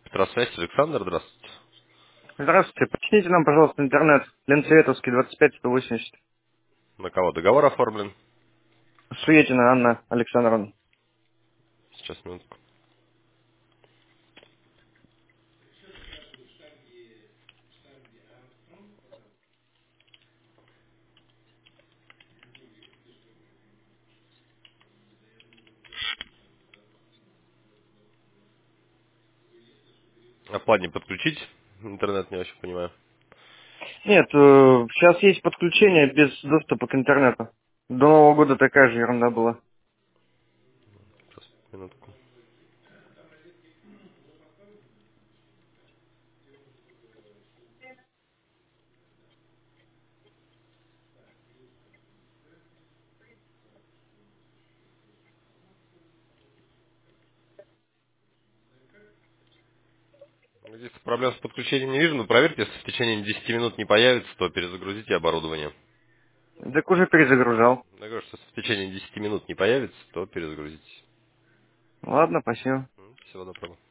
Петросвязь, Александр, здравствуйте. Здравствуйте. Почините нам, пожалуйста, интернет. Ленцеветовский, 25-180. На кого договор оформлен? Суетина Анна Александровна. Сейчас, минутку. А план не подключить? Интернет не очень понимаю. Нет, сейчас есть подключение без доступа к интернету. До Нового года такая же ерунда была. Сейчас, минутку. Здесь проблем с подключением не вижу, но проверьте, если в течение 10 минут не появится, то перезагрузите оборудование. Так уже перезагружал. Я говорю, что если в течение 10 минут не появится, то перезагрузите. Ладно, спасибо. Всего доброго.